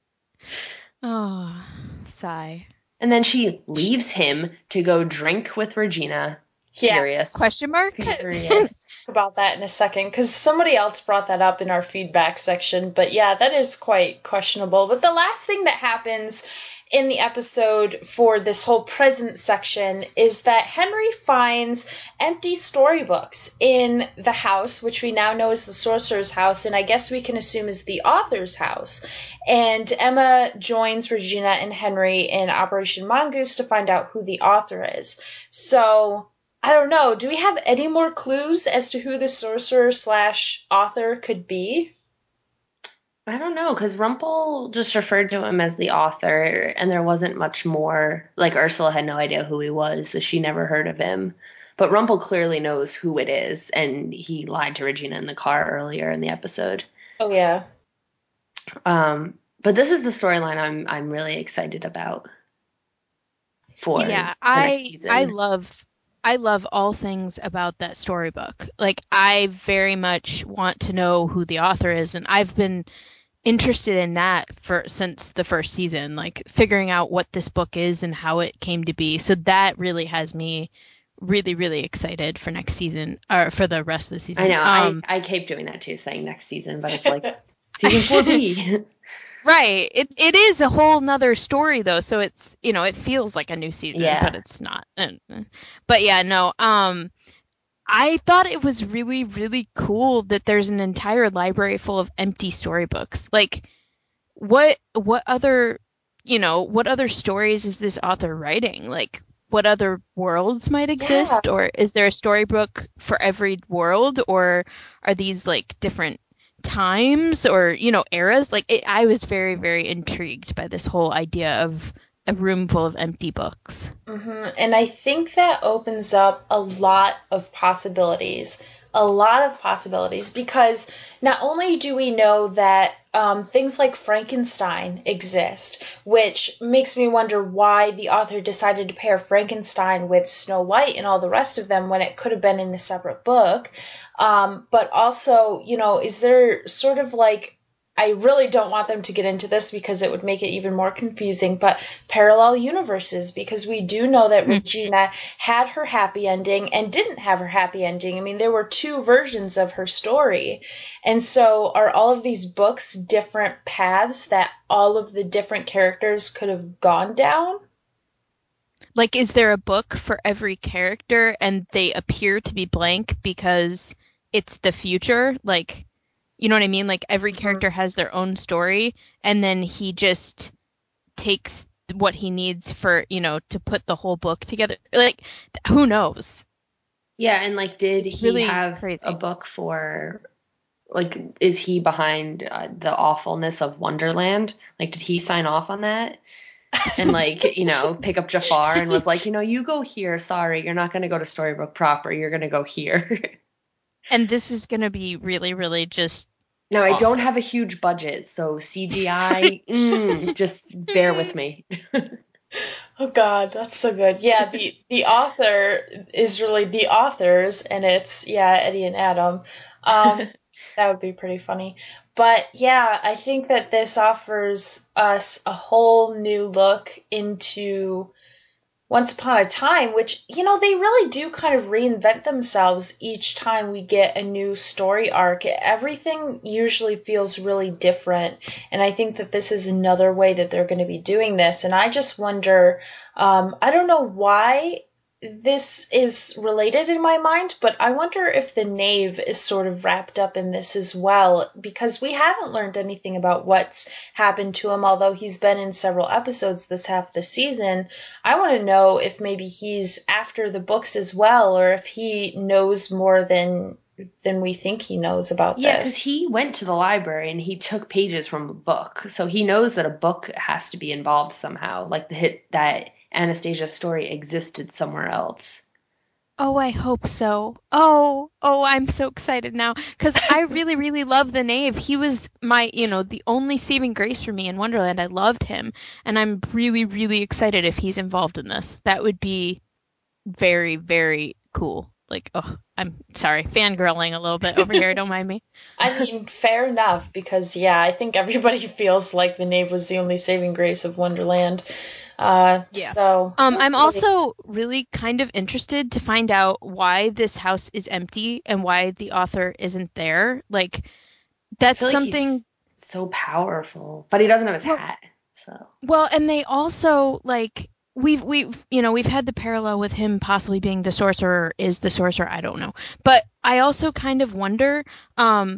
Oh, sigh. And then she leaves him to go drink with Regina. Yeah. Furious. Question mark? Furious. About that in a second, because somebody else brought that up in our feedback section. But yeah, that is quite questionable. But the last thing that happens in the episode for this whole present section is that Henry finds empty storybooks in the house, which we now know is the sorcerer's house, and I guess we can assume is the author's house. And Emma joins Regina and Henry in Operation Mongoose to find out who the author is. So I don't know. Do we have any more clues as to who the sorcerer slash author could be? I don't know, because Rumpel just referred to him as the author, and there wasn't much more. Like, Ursula had no idea who he was, so she never heard of him. But Rumpel clearly knows who it is, and he lied to Regina in the car earlier in the episode. Oh, yeah. Um, but this is the storyline I'm I'm really excited about for Yeah, the I next season. I love I love all things about that storybook. Like I very much want to know who the author is, and I've been interested in that for since the first season, like figuring out what this book is and how it came to be. So that really has me really, really excited for next season, or for the rest of the season. I know. Um, I, I keep doing that too, saying next season, but it's like season four B. Right. It it is a whole nother story though, so it's, you know, it feels like a new season, Yeah. but it's not. But yeah, no. Um I thought it was really, really cool that there's an entire library full of empty storybooks. Like, what what other, you know, what other stories is this author writing? Like, what other worlds might exist? Yeah. Or is there a storybook for every world? Or are these, like, different times or, you know, eras? Like, it, I was very, very intrigued by this whole idea of a room full of empty books. hmm And I think that opens up a lot of possibilities, a lot of possibilities, because not only do we know that um, things like Frankenstein exist, which makes me wonder why the author decided to pair Frankenstein with Snow White and all the rest of them when it could have been in a separate book. Um, but also, you know, is there sort of like, I really don't want them to get into this because it would make it even more confusing, but parallel universes, because we do know that Regina had her happy ending and didn't have her happy ending. I mean, there were two versions of her story. And so are all of these books different paths that all of the different characters could have gone down? Like, is there a book for every character and they appear to be blank because it's the future? Like, you know what I mean? Like, every character has their own story, and then he just takes what he needs for, you know, to put the whole book together. Like, who knows? Yeah, and like, did It's he really have crazy. a book for, like, is he behind uh, the awfulness of Wonderland? Like, did he sign off on that? And, like, you know, pick up Jafar and was like, you know, you go here. Sorry, you're not going to go to Storybook proper. You're going to go here. And this is going to be really, really just No, I awful. don't have a huge budget, so C G I, mm, just bear with me. Oh God, that's so good. Yeah, the the author is really the authors, and it's yeah Eddie and Adam. Um, that would be pretty funny. But yeah, I think that this offers us a whole new look into Once Upon a Time, which, you know, they really do kind of reinvent themselves each time we get a new story arc. Everything usually feels really different, and I think that this is another way that they're going to be doing this. And I just wonder, um, I don't know why this is related in my mind, but I wonder if the Knave is sort of wrapped up in this as well, because we haven't learned anything about what's happened to him, although he's been in several episodes this half of the season. I want to know if maybe he's after the books as well, or if he knows more than than we think he knows about Yeah, because this. he went to the library and he took pages from a book, so he knows that a book has to be involved somehow, like the hit that Anastasia's story existed somewhere else. Oh, I hope so. Oh, oh, I'm so excited now because I really, really love the Knave. He was my, you know, the only saving grace for me in Wonderland. I loved him, and I'm really, really excited if he's involved in this. That would be very, very cool. Like, oh, I'm sorry, fangirling a little bit over here. Don't mind me. I mean, fair enough, because yeah, I think everybody feels like the Knave was the only saving grace of Wonderland. Uh, Yeah. So Um, I'm hopefully- also really kind of interested to find out why this house is empty and why the author isn't there. Like, I that's feel like something. he's so powerful, but he doesn't have his Well- hat, so. Well, and they also, like, we've we've you know we've had the parallel with him possibly being the sorcerer, is the sorcerer, I don't know, but I also kind of wonder, um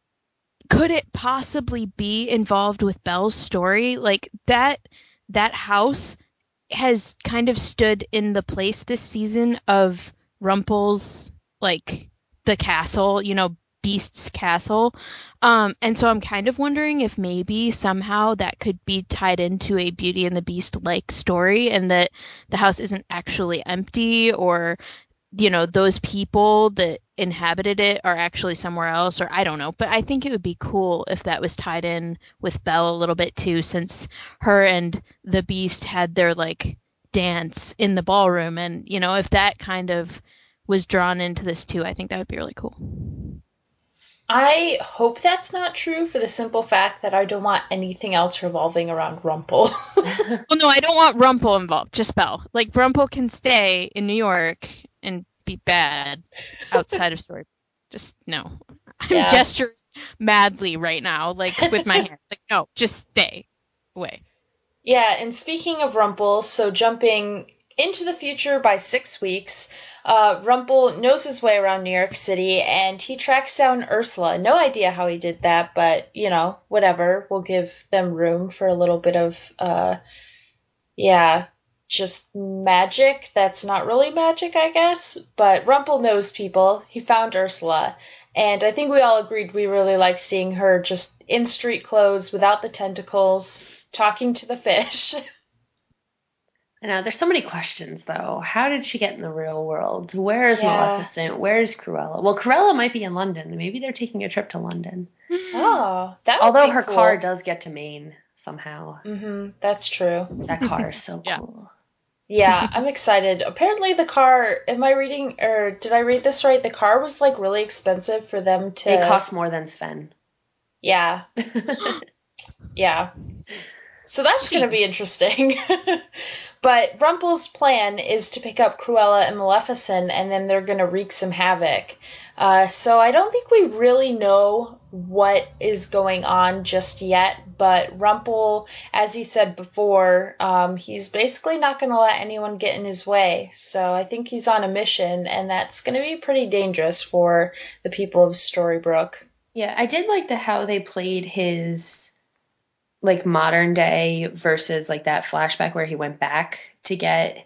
could it possibly be involved with Belle's story? Like, that that house has kind of stood in the place this season of Rumpel's, like, the castle, you know, Beast's castle. Um, and so I'm kind of wondering if maybe somehow that could be tied into a Beauty and the Beast-like story, and that the house isn't actually empty, or, you know, those people that inhabited it are actually somewhere else, or I don't know. But I think it would be cool if that was tied in with Belle a little bit too, since her and the Beast had their, like, dance in the ballroom, and, you know, if that kind of was drawn into this too, I think that would be really cool. I hope that's not true for the simple fact that I don't want anything else revolving around Rumple. Well, no, I don't want Rumple involved. Just Belle. Like Rumple can stay in New York and be bad outside of story. Just no. I'm Yeah. gesturing madly right now, like with my hand. Like no, just stay away. Yeah, and speaking of Rumple, so jumping into the future by six weeks, uh, Rumple knows his way around New York City, and he tracks down Ursula. No idea how he did that, but, you know, whatever. We'll give them room for a little bit of, uh, yeah, just magic. That's not really magic, I guess. But Rumple knows people. He found Ursula. And I think we all agreed we really like seeing her just in street clothes without the tentacles, talking to the fish. I know, there's so many questions, though. How did she get in the real world? Where is Yeah. Maleficent? Where is Cruella? Well, Cruella might be in London. Maybe they're taking a trip to London. Oh, that would Although be her cool. car does get to Maine somehow. Mm-hmm, that's true. That car is so Yeah. cool. Yeah, I'm excited. Apparently the car, am I reading, or did I read this right? The car was like really expensive for them to... It costs more than Sven. Yeah, yeah. So that's going to be interesting. But Rumple's plan is to pick up Cruella and Maleficent, and then they're going to wreak some havoc. Uh, so I don't think we really know what is going on just yet, but Rumple, as he said before, um, he's basically not going to let anyone get in his way. So I think he's on a mission, and that's going to be pretty dangerous for the people of Storybrooke. Yeah, I did like the how they played his like modern day versus like that flashback where he went back to get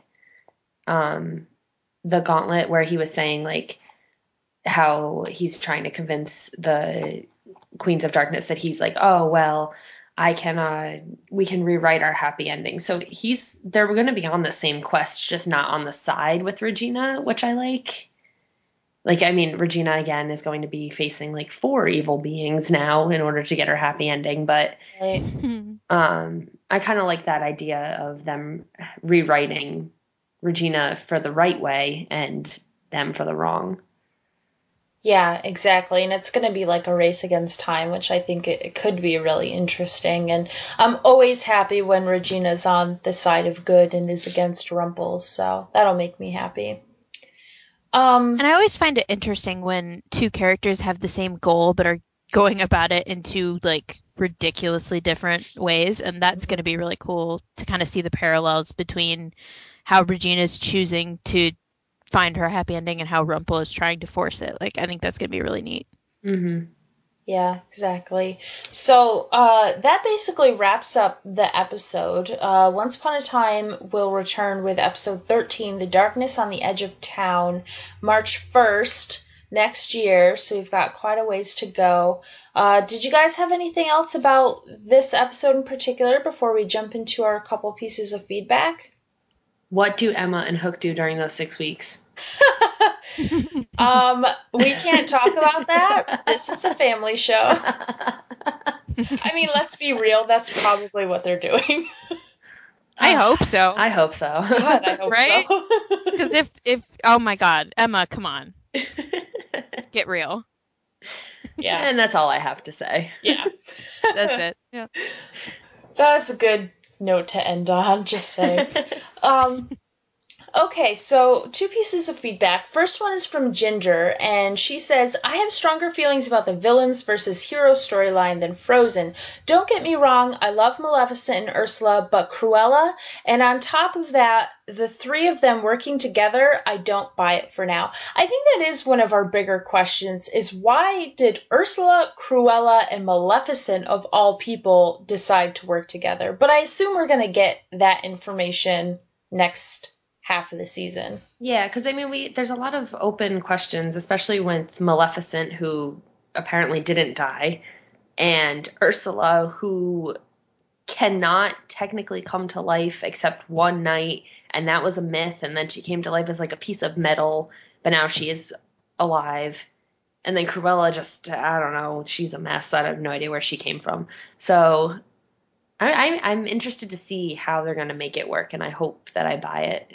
um the gauntlet, where he was saying like how he's trying to convince the Queens of Darkness that he's like, oh well, I can uh we can rewrite our happy ending. So he's they're going to be on the same quest, just not on the side with Regina, which I like. Like, I mean, Regina, again, is going to be facing, like, four evil beings now in order to get her happy ending. But Right? um, I kind of like that idea of them rewriting Regina for the right way and them for the wrong. Yeah, exactly. And it's going to be like a race against time, which I think it, it could be really interesting. And I'm always happy when Regina's on the side of good and is against Rumple. So that'll make me happy. Um, And I always find it interesting when two characters have the same goal but are going about it in two like ridiculously different ways, and that's going to be really cool to kind of see the parallels between how Regina's choosing to find her happy ending and how Rumple is trying to force it. Like, I think that's going to be really neat. Mm-hmm. Yeah, exactly. So uh, that basically wraps up the episode. Uh, Once Upon a Time will return with episode thirteen, The Darkness on the Edge of Town, March first next year. So we've got quite a ways to go. Uh, did you guys have anything else about this episode in particular before we jump into our couple pieces of feedback? What do Emma and Hook do during those six weeks? um, we can't talk about that. This is a family show. I mean, let's be real. That's probably what they're doing. I hope so. I hope so. God, I hope Right? so. Because if, if, oh my God, Emma, come on. Get real. Yeah. And that's all I have to say. Yeah. That's it. Yeah. That was a good note to end on, just saying. Um, okay, so two pieces of feedback. First one is from Ginger, and she says, I have stronger feelings about the villains versus hero storyline than Frozen. Don't get me wrong, I love Maleficent and Ursula, but Cruella, and on top of that, the three of them working together, I don't buy it for now. I think that is one of our bigger questions, is why did Ursula, Cruella, and Maleficent, of all people, decide to work together? But I assume we're going to get that information next half of the season. Yeah, because I mean, we there's a lot of open questions, especially with Maleficent, who apparently didn't die, and Ursula, who cannot technically come to life except one night, and that was a myth, and then she came to life as like a piece of metal, but now she is alive. And then Cruella just, I don't know, she's a mess. I have no idea where she came from. So I, I, I'm interested to see how they're going to make it work, and I hope that I buy it.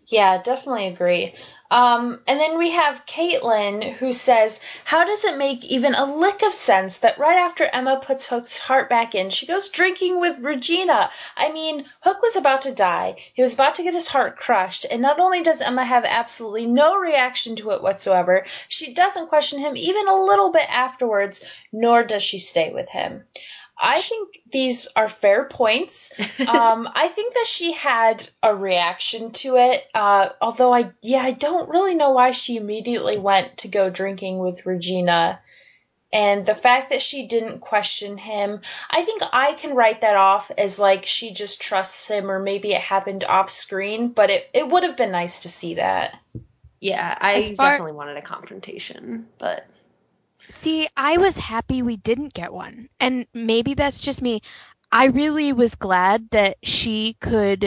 Yeah, definitely agree. Um, and then we have Caitlin who says, how does it make even a lick of sense that right after Emma puts Hook's heart back in, she goes drinking with Regina? I mean, Hook was about to die. He was about to get his heart crushed. And not only does Emma have absolutely no reaction to it whatsoever, she doesn't question him even a little bit afterwards, nor does she stay with him. I think these are fair points. Um, I think that she had a reaction to it, uh, although I, yeah, I don't really know why she immediately went to go drinking with Regina. And the fact that she didn't question him, I think I can write that off as like she just trusts him, or maybe it happened off screen, but it, it would have been nice to see that. Yeah, I As far- definitely wanted a confrontation, but... See, I was happy we didn't get one. And maybe that's just me. I really was glad that she could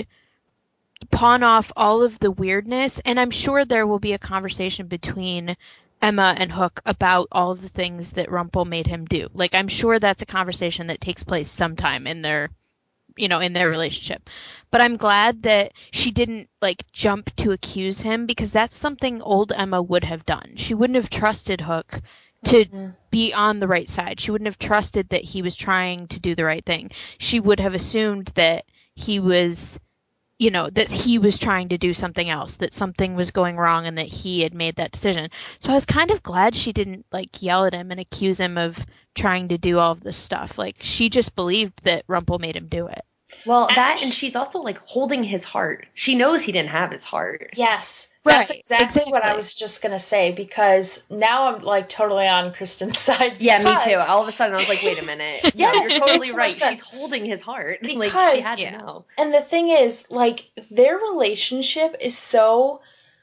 pawn off all of the weirdness, and I'm sure there will be a conversation between Emma and Hook about all of the things that Rumple made him do. Like, I'm sure that's a conversation that takes place sometime in their, you know, in their relationship. But I'm glad that she didn't, like, jump to accuse him, because that's something old Emma would have done. She wouldn't have trusted Hook to mm-hmm. be on the right side. She wouldn't have trusted that he was trying to do the right thing. She would have assumed that he was, you know, that he was trying to do something else, that something was going wrong and that he had made that decision. So I was kind of glad she didn't, like, yell at him and accuse him of trying to do all of this stuff. Like, she just believed that Rumple made him do it. Well, that, and she's also, like, holding his heart. She knows he didn't have his heart. Yes. Right, That's exactly, exactly what I was just going to say, because now I'm, like, totally on Kristen's side. Yeah, me too. All of a sudden, I was like, wait a minute. Yeah, no, you're totally so right. She's holding his heart. Because, like, she had yeah. to know. And the thing is, like, their relationship is so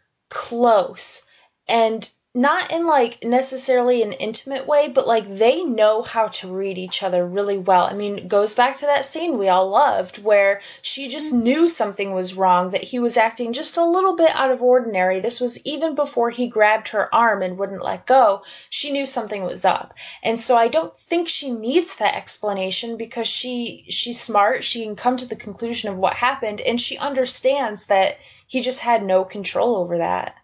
close, and not in, like, necessarily an intimate way, but, like, they know how to read each other really well. I mean, it goes back to that scene we all loved where she just knew something was wrong, that he was acting just a little bit out of ordinary. This was even before he grabbed her arm and wouldn't let go. She knew something was up. And so I don't think she needs that explanation, because she she's smart. She can come to the conclusion of what happened, and she understands that he just had no control over that.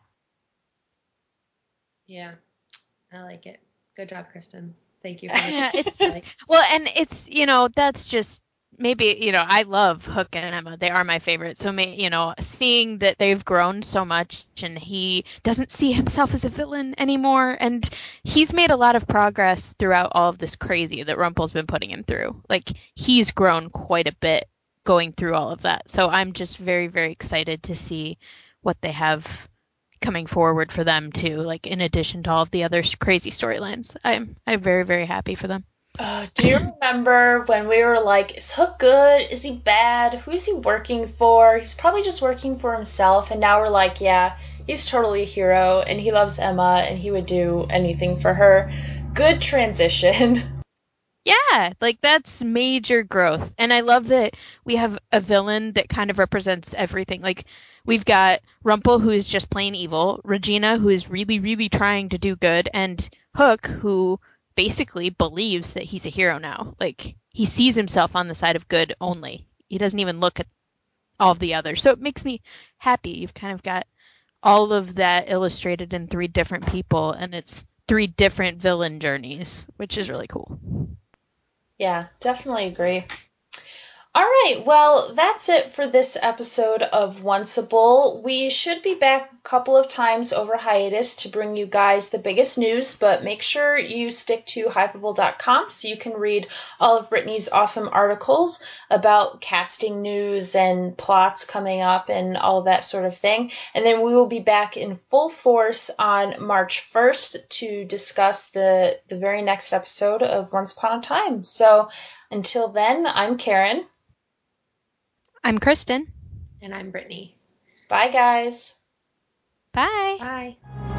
Yeah, I like it. Good job, Kristen. Thank you. For yeah, it's just, well, and it's, you know, that's just, maybe, you know, I love Hook and Emma. They are my favorite. So, may, you know, seeing that they've grown so much and he doesn't see himself as a villain anymore. And he's made a lot of progress throughout all of this crazy that Rumple's been putting him through. Like, he's grown quite a bit going through all of that. So I'm just very, very excited to see what they have coming forward for them too, like in addition to all of the other crazy storylines. I'm I'm very, very happy for them. Uh, do you remember when we were like, is Hook good? Is he bad? Who is he working for? He's probably just working for himself. And now we're like, yeah, he's totally a hero and he loves Emma and he would do anything for her. Good transition. Yeah, like that's major growth. And I love that we have a villain that kind of represents everything. Like, we've got Rumple, who is just plain evil, Regina, who is really, really trying to do good, and Hook, who basically believes that he's a hero now. Like, he sees himself on the side of good only. He doesn't even look at all of the others. So it makes me happy. You've kind of got all of that illustrated in three different people, and it's three different villain journeys, which is really cool. Yeah, definitely agree. All right, well, that's it for this episode of Onceable. We should be back a couple of times over hiatus to bring you guys the biggest news, but make sure you stick to hypeable dot com so you can read all of Brittany's awesome articles about casting news and plots coming up and all of that sort of thing. And then we will be back in full force on March first to discuss the, the very next episode of Once Upon a Time. So until then, I'm Karen. I'm Kristen. And I'm Brittany. Bye, guys. Bye. Bye.